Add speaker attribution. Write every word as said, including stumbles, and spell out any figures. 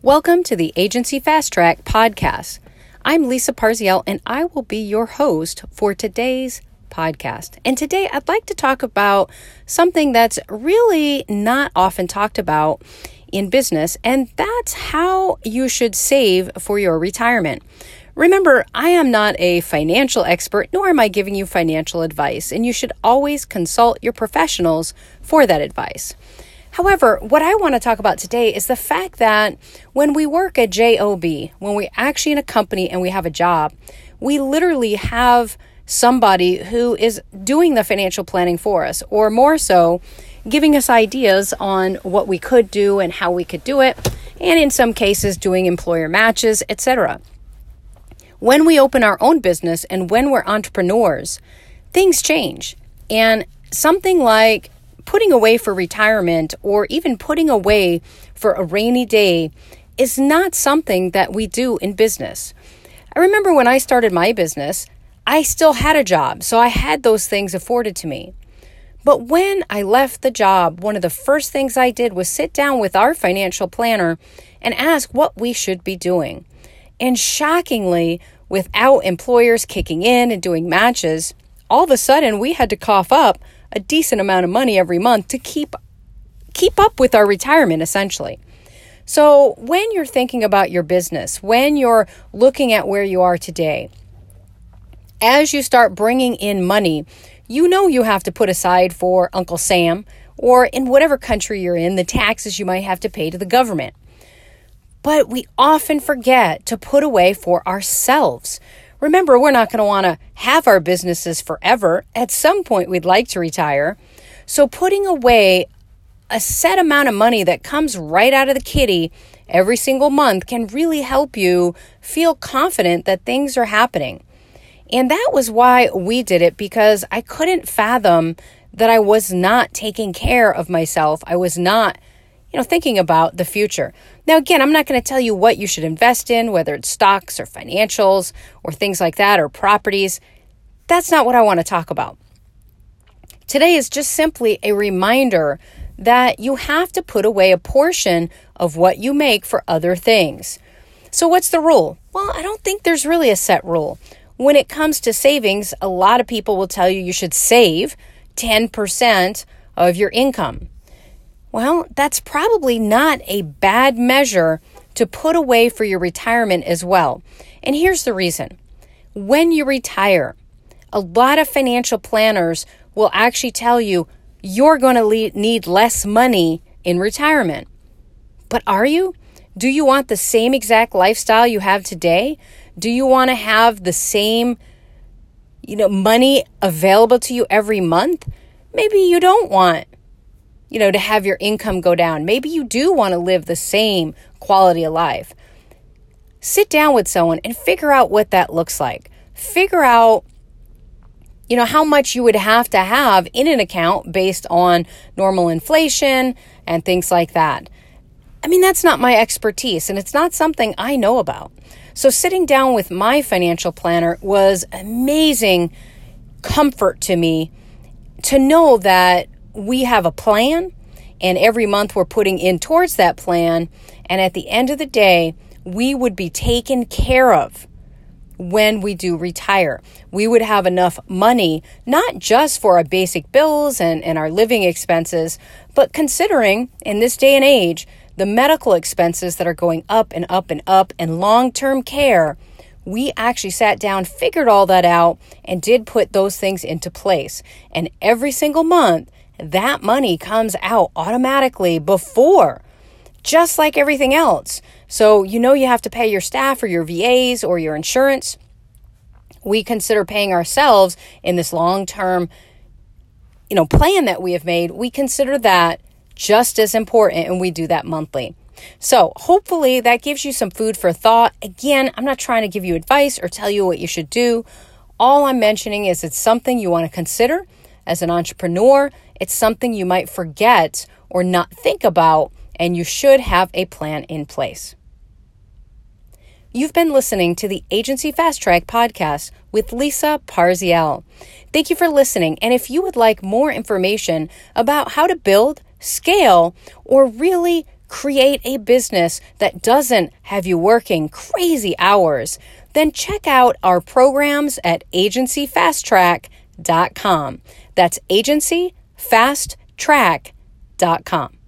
Speaker 1: Welcome to the Agency Fast Track podcast. I'm Lisa Parziel, and I will be your host for today's podcast. And today I'd like to talk about something that's really not often talked about in business, and that's how you should save for your retirement. Remember, I am not a financial expert, nor am I giving you financial advice, and you should always consult your professionals for that advice. However, what I want to talk about today is the fact that when we work a job, when we're actually in a company and we have a job, we literally have somebody who is doing the financial planning for us, or more so, giving us ideas on what we could do and how we could do it, and in some cases, doing employer matches, et cetera. When we open our own business and when we're entrepreneurs, things change. And something like putting away for retirement or even putting away for a rainy day is not something that we do in business. I remember when I started my business, I still had a job, so I had those things afforded to me. But when I left the job, one of the first things I did was sit down with our financial planner and ask what we should be doing. And shockingly, without employers kicking in and doing matches, all of a sudden we had to cough up a decent amount of money every month to keep keep up with our retirement, essentially. So when you're thinking about your business, when you're looking at where you are today, as you start bringing in money, you know you have to put aside for Uncle Sam, or in whatever country you're in, the taxes you might have to pay to the government. But we often forget to put away for ourselves. Remember, we're not going to want to have our businesses forever. At some point, we'd like to retire. So putting away a set amount of money that comes right out of the kitty every single month can really help you feel confident that things are happening. And that was why we did it, because I couldn't fathom that I was not taking care of myself. I was not you know, thinking about the future. Now, again, I'm not going to tell you what you should invest in, whether it's stocks or financials or things like that or properties. That's not what I want to talk about. Today is just simply a reminder that you have to put away a portion of what you make for other things. So what's the rule? Well, I don't think there's really a set rule. When it comes to savings, a lot of people will tell you you should save ten percent of your income. Well, that's probably not a bad measure to put away for your retirement as well. And here's the reason. When you retire, a lot of financial planners will actually tell you you're going to le- need less money in retirement. But are you? Do you want the same exact lifestyle you have today? Do you want to have the same, you know, money available to you every month? Maybe you don't want you know, to have your income go down. Maybe you do want to live the same quality of life. Sit down with someone and figure out what that looks like. Figure out, you know, how much you would have to have in an account based on normal inflation and things like that. I mean, that's not my expertise, and it's not something I know about. So sitting down with my financial planner was amazing comfort to me to know that we have a plan, and every month we're putting in towards that plan. And at the end of the day, we would be taken care of when we do retire. We would have enough money, not just for our basic bills and, and our living expenses, but considering in this day and age, the medical expenses that are going up and up and up and long-term care, we actually sat down, figured all that out, and did put those things into place. And every single month, that money comes out automatically before, just like everything else. So you know you have to pay your staff or your V As or your insurance. We consider paying ourselves in this long-term, you know, plan that we have made. We consider that just as important, and we do that monthly. So hopefully that gives you some food for thought. Again, I'm not trying to give you advice or tell you what you should do. All I'm mentioning is it's something you want to consider as an entrepreneur. It's something you might forget or not think about, and you should have a plan in place. You've been listening to the Agency Fast Track podcast with Lisa Parziel. Thank you for listening. And if you would like more information about how to build, scale, or really create a business that doesn't have you working crazy hours, then check out our programs at agency fast track dot com. That's agency fast track dot com.